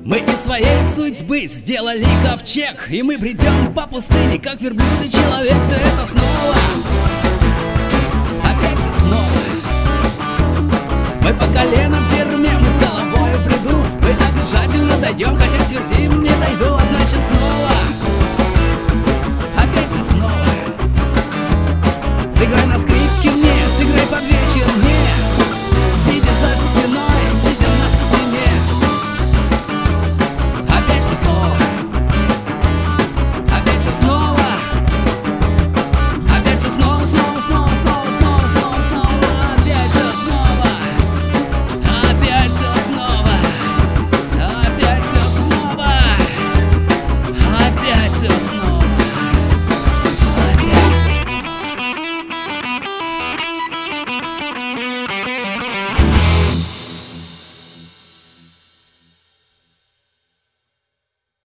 Мы из своей судьбы сделали ковчег, и мы бредем по пустыне, как верблюд и человек. Все это снова, опять и снова. Мы по колено в дерьме, мы с головой в бреду. Мы обязательно дойдем, хотя твердить